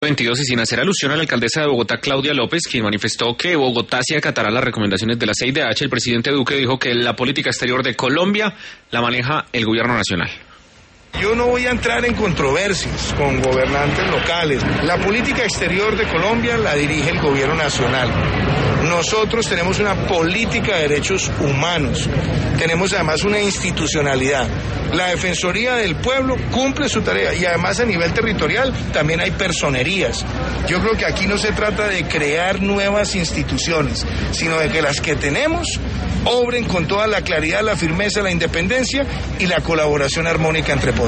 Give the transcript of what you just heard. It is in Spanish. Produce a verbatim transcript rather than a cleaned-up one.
veintidós y sin hacer alusión a la alcaldesa de Bogotá, Claudia López, quien manifestó que Bogotá sí acatará las recomendaciones de la C I D H, el presidente Duque dijo que la política exterior de Colombia la maneja el gobierno nacional. Yo no voy a entrar en controversias con gobernantes locales. La política exterior de Colombia la dirige el gobierno nacional. Nosotros tenemos una política de derechos humanos. Tenemos además una institucionalidad. La Defensoría del Pueblo cumple su tarea y además a nivel territorial también hay personerías. Yo creo que aquí no se trata de crear nuevas instituciones, sino de que las que tenemos obren con toda la claridad, la firmeza, la independencia y la colaboración armónica entre poderes.